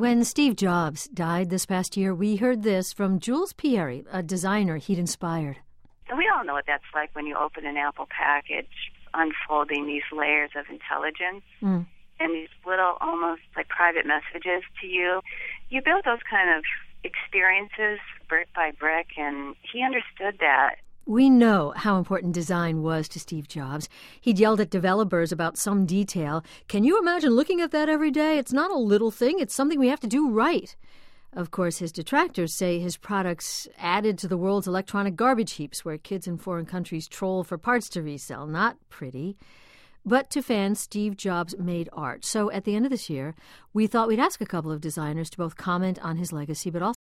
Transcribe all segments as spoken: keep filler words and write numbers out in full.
When Steve Jobs died this past year, we heard this from Jules Pieri, a designer he'd inspired. And we all know what that's like when you open an Apple package, unfolding these layers of intelligence Mm. and these little, almost like private messages to you. You build those kind of experiences brick by brick, and he understood that. We know how important design was to Steve Jobs. He'd yelled at developers about some detail. Can you imagine looking at that every day? It's not a little thing. It's something we have to do right. Of course, his detractors say his products added to the world's electronic garbage heaps where kids in foreign countries troll for parts to resell. Not pretty. But to fans, Steve Jobs made art. So at the end of this year, we thought we'd ask a couple of designers to both comment on his legacy, but also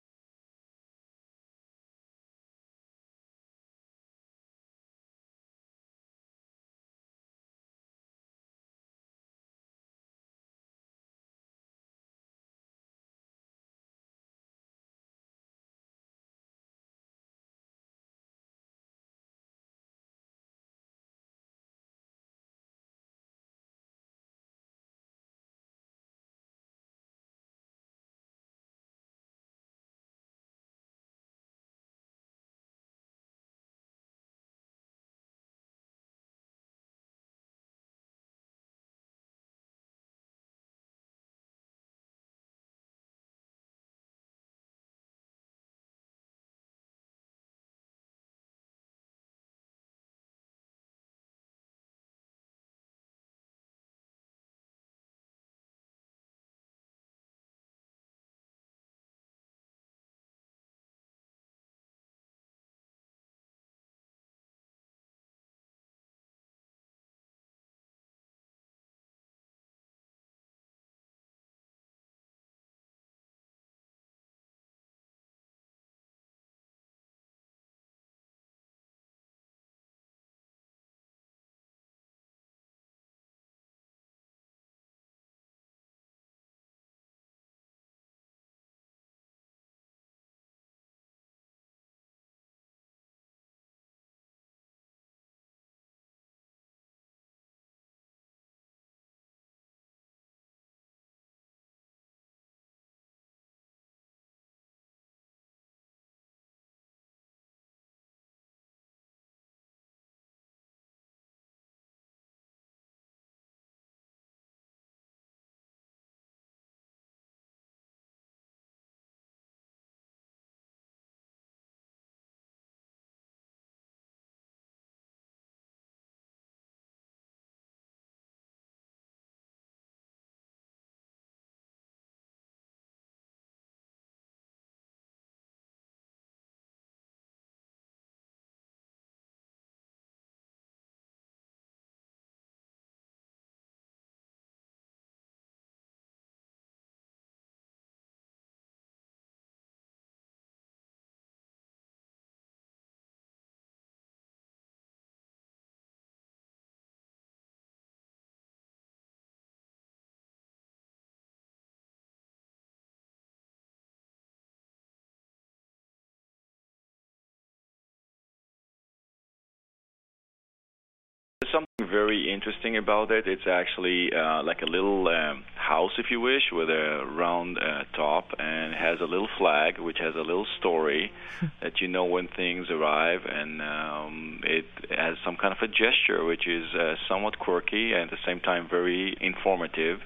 There's something very interesting about it. It's actually uh, like a little um, house, if you wish, with a round uh, top, and has a little flag, which has a little story that you know when things arrive, and um, it has some kind of a gesture, which is uh, somewhat quirky and at the same time very informative.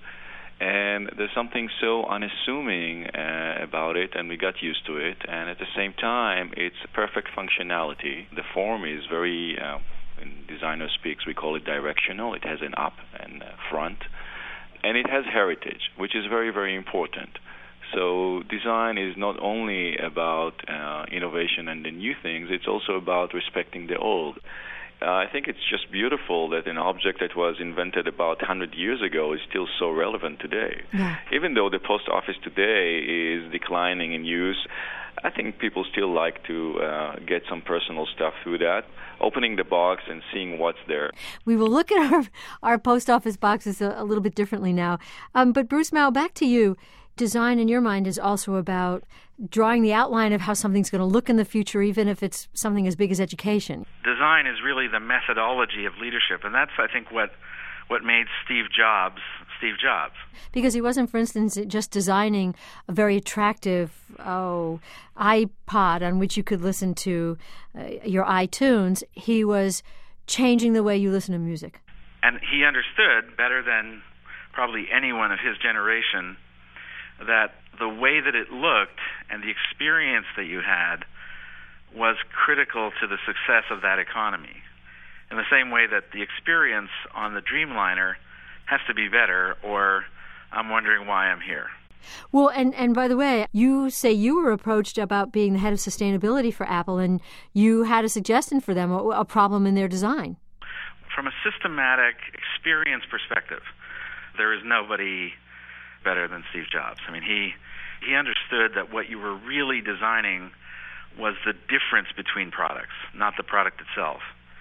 And there's something so unassuming uh, about it, and we got used to it. And at the same time, it's perfect functionality. The form is very, uh, in designer speaks, we call it directional. It has an up and a front. And it has heritage, which is very, very important. So design is not only about uh, innovation and the new things, it's also about respecting the old. Uh, I think it's just beautiful that an object that was invented about one hundred years ago is still so relevant today. Yeah. Even though the post office today is declining in use, I think people still like to uh, get some personal stuff through that, opening the box and seeing what's there. We will look at our, our post office boxes a, a little bit differently now. Um, but Bruce Mau, back to you. Design, in your mind, is also about drawing the outline of how something's going to look in the future, even if it's something as big as education. Design is really the methodology of leadership, and that's, I think, what what made Steve Jobs Steve Jobs. Because he wasn't, for instance, just designing a very attractive oh iPod on which you could listen to uh, your iTunes. He was changing the way you listen to music. And he understood better than probably anyone of his generation that the way that it looked and the experience that you had was critical to the success of that economy. In the same way that the experience on the Dreamliner has to be better, or I'm wondering why I'm here. Well, and, and by the way, you say you were approached about being the head of sustainability for Apple, and you had a suggestion for them, a, a problem in their design. From a systematic experience perspective, there is nobody better than Steve Jobs. I mean, he he understood that what you were really designing was the difference between products, not the product itself.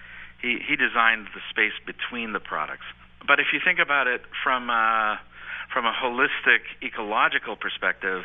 He he designed the space between the products. But if you think about it from a, from a holistic ecological perspective,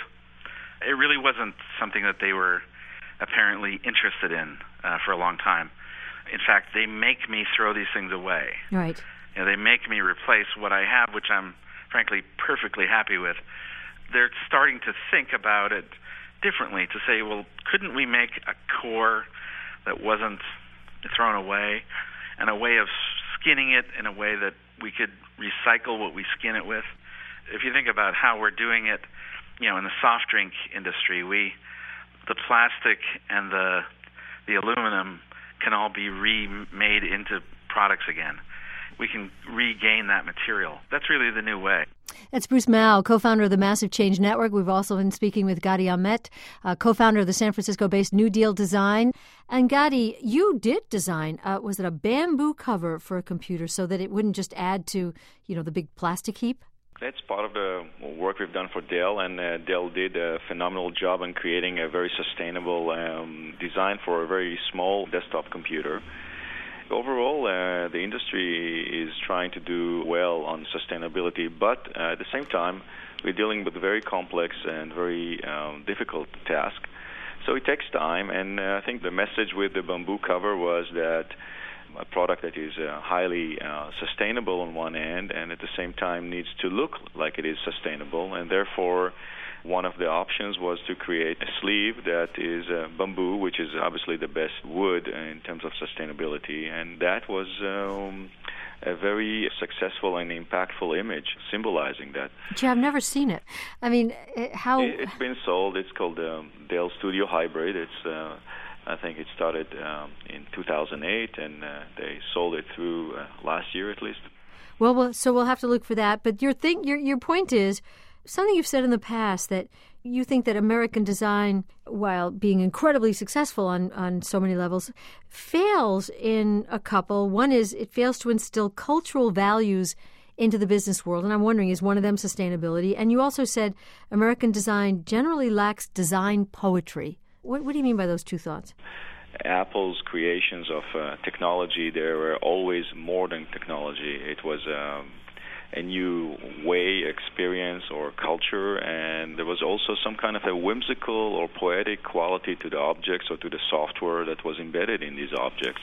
it really wasn't something that they were apparently interested in uh, for a long time. In fact, they make me throw these things away. Right. You know, they make me replace what I have, which I'm frankly perfectly happy with. They're starting to think about it differently, to say, well, couldn't we make a core that wasn't thrown away, and a way of skinning it in a way that we could recycle what we skin it with? If you think about how we're doing it, you know, in the soft drink industry, we, the plastic and the the aluminum can all be remade into products again. We can regain that material. That's really the new way. That's Bruce Mau, co-founder of the Massive Change Network. We've also been speaking with Gadi Ahmet, uh, co-founder of the San Francisco-based New Deal Design. And Gadi, you did design, uh, was it a bamboo cover for a computer so that it wouldn't just add to, you know, the big plastic heap? That's part of the work we've done for Dell, and uh, Dell did a phenomenal job in creating a very sustainable um, design for a very small desktop computer. Overall, uh, the industry is trying to do well on sustainability, but uh, at the same time, we're dealing with a very complex and very um, difficult task. So it takes time, and uh, I think the message with the bamboo cover was that a product that is uh, highly uh, sustainable on one end, and at the same time needs to look like it is sustainable, and therefore one of the options was to create a sleeve that is uh, bamboo, which is obviously the best wood in terms of sustainability, and that was um, a very successful and impactful image symbolizing that. Gee, I've never seen it. I mean, how... It's been sold. It's called the um, Dell Studio Hybrid. It's, uh, I think it started um, in two thousand eight, and uh, they sold it through uh, last year at least. Well, well, so we'll have to look for that. But your thing, your your point is something you've said in the past, that you think that American design, while being incredibly successful on, on so many levels, fails in a couple. One is it fails to instill cultural values into the business world, and I'm wondering, is one of them sustainability? And you also said American design generally lacks design poetry. What, what do you mean by those two thoughts? Apple's creations of uh, technology, they were always more than technology. It was um, a new way, experience, or culture, and there was also some kind of a whimsical or poetic quality to the objects or to the software that was embedded in these objects.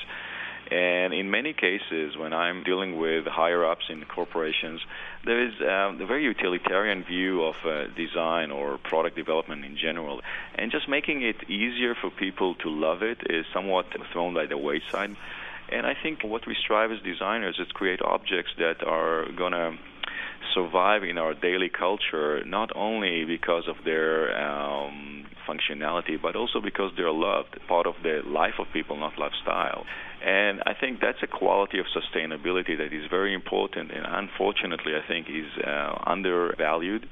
And in many cases, when I'm dealing with higher-ups in corporations, there is um, a very utilitarian view of uh, design or product development in general. And just making it easier for people to love it is somewhat thrown by the wayside. And I think what we strive as designers is to create objects that are going to survive in our daily culture, not only because of their um, functionality, but also because they're loved, part of the life of people, not lifestyle. And I think that's a quality of sustainability that is very important, and unfortunately, I think is uh, undervalued.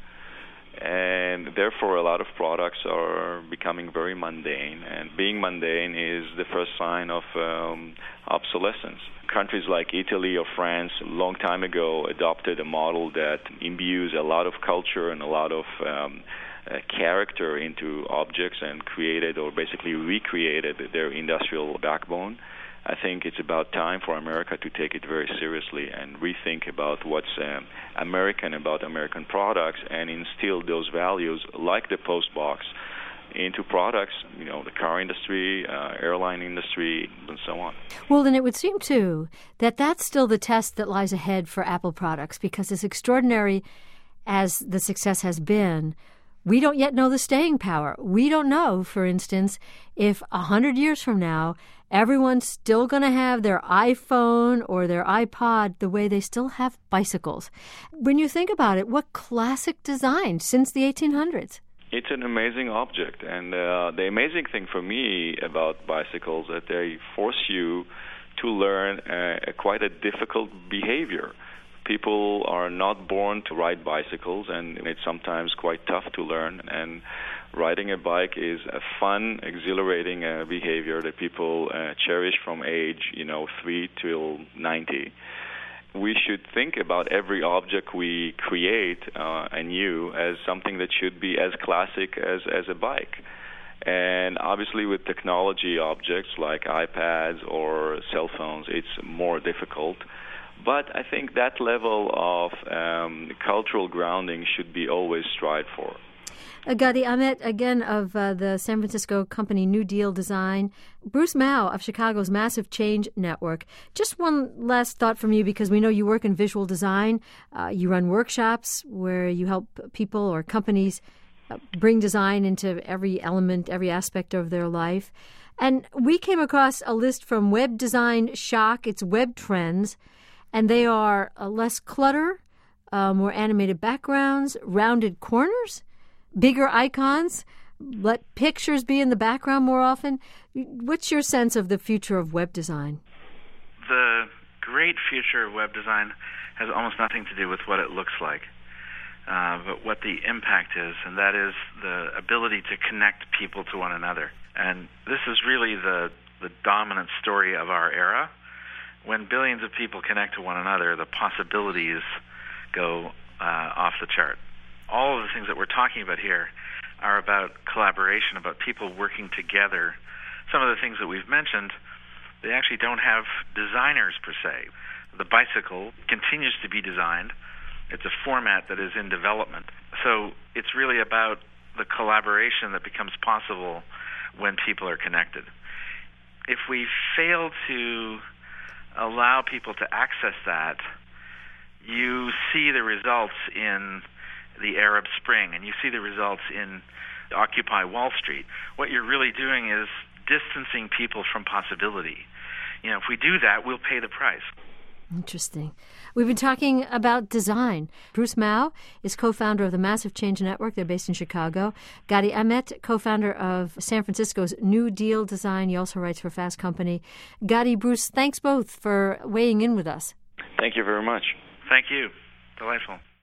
And therefore, a lot of products are becoming very mundane, and being mundane is the first sign of um, obsolescence. Countries like Italy or France a long time ago adopted a model that imbues a lot of culture and a lot of um, uh, character into objects and created or basically recreated their industrial backbone. I think it's about time for America to take it very seriously and rethink about what's um, American about American products and instill those values like the Post box into products, you know, the car industry, uh, airline industry, and so on. Well, then it would seem, too, that that's still the test that lies ahead for Apple products, because as extraordinary as the success has been, we don't yet know the staying power. We don't know, for instance, if a hundred years from now, everyone's still going to have their iPhone or their iPod the way they still have bicycles. When you think about it, what classic design since the eighteen hundreds? It's an amazing object, and uh, the amazing thing for me about bicycles is that they force you to learn uh, a, quite a difficult behavior. People are not born to ride bicycles, and it's sometimes quite tough to learn. And riding a bike is a fun, exhilarating uh, behavior that people uh, cherish from age, you know, three till ninety. We should think about every object we create uh, anew as something that should be as classic as, as a bike. And obviously with technology objects like iPads or cell phones, it's more difficult. But I think that level of um, cultural grounding should be always strived for. Uh, Gadi Amit, again, of uh, the San Francisco company New Deal Design. Bruce Mau of Chicago's Massive Change Network. Just one last thought from you, because we know you work in visual design. Uh, you run workshops where you help people or companies uh, bring design into every element, every aspect of their life. And we came across a list from Web Design Shock. It's Web Trends. And they are uh, less clutter, uh, more animated backgrounds, rounded corners, bigger icons, let pictures be in the background more often. What's your sense of the future of web design? The great future of web design has almost nothing to do with what it looks like, uh, but what the impact is, and that is the ability to connect people to one another. And this is really the, the dominant story of our era. When billions of people connect to one another, the possibilities go uh, off the chart. All of the things that we're talking about here are about collaboration, about people working together. Some of the things that we've mentioned, they actually don't have designers per se. The bicycle continues to be designed. It's a format that is in development. So it's really about the collaboration that becomes possible when people are connected. If we fail to allow people to access that, you see the results in the Arab Spring, and you see the results in Occupy Wall Street. What you're really doing is distancing people from possibility. You know, if we do that, we'll pay the price. Interesting. We've been talking about design. Bruce Mau is co-founder of the Massive Change Network. They're based in Chicago. Gadi Amit, co-founder of San Francisco's New Deal Design. He also writes for Fast Company. Gadi, Bruce, thanks both for weighing in with us. Thank you very much. Thank you. Delightful.